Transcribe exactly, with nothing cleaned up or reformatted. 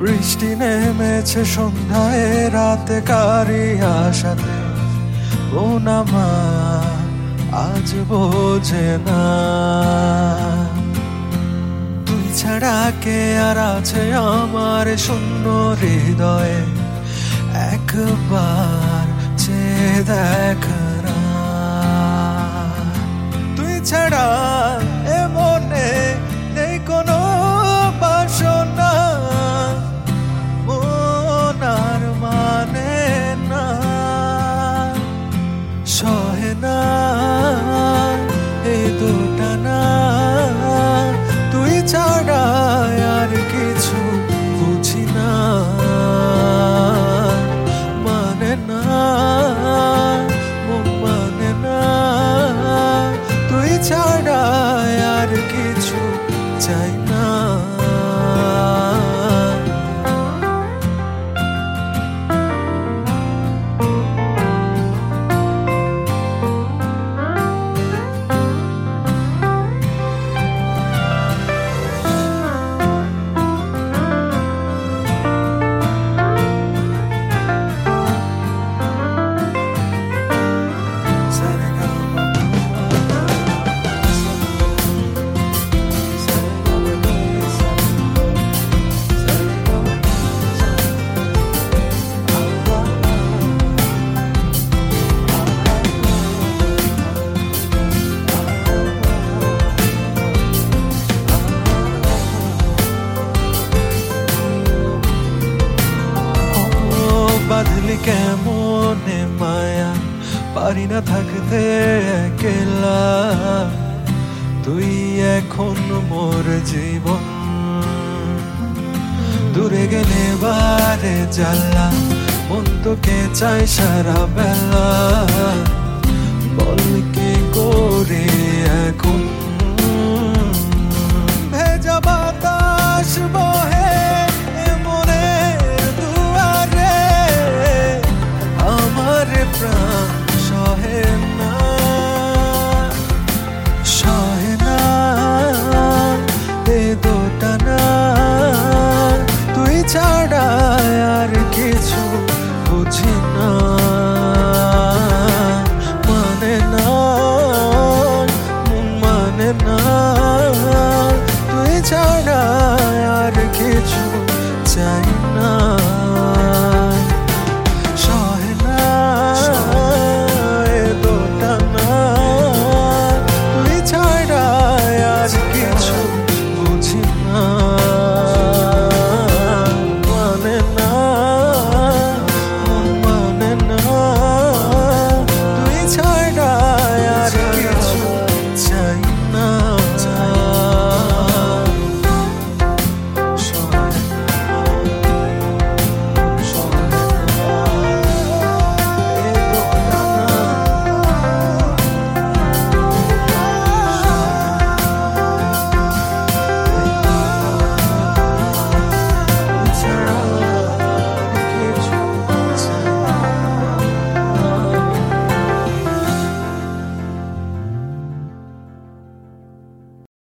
বৃষ্টি নেমেছে সন্ধ্যায় রাতে কারি আশাতে, কোন আমার আজ বোঝে না। তুই ছাড়া কে আর আছে আমার শূন্য হৃদয়ে, একবার চেয়ে দেখ না। তুই ছাড়া এ মনে নেই কোনো বাসনা, মন আর মানে না, সহে না এ দুটা না। তুই ছাড়া আর কিছু বুঝি না, মানে না মন মানে না। তুই ছাড়া আর কিছু চাই না। বাঁধলি কেমনে মায়া, পারি না থাকতে একলা। তুই এখন মোর জীবন, দূরে গেলে বারে জ্বালা, মন তোকে চাই সারা বেলা। বল কি করে এখন, ভেজা বাতাস বহে